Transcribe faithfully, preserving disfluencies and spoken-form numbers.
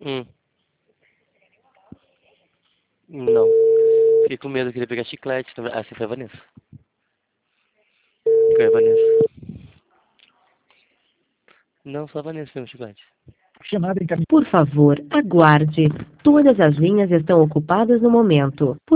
Hum, não. Fiquei com medo, queria pegar chiclete. Ah, você foi a Vanessa. Foi a Vanessa. Não, só a Vanessa pegou chiclete. Chamada encaminhada. Por favor, aguarde. Todas as linhas estão ocupadas no momento.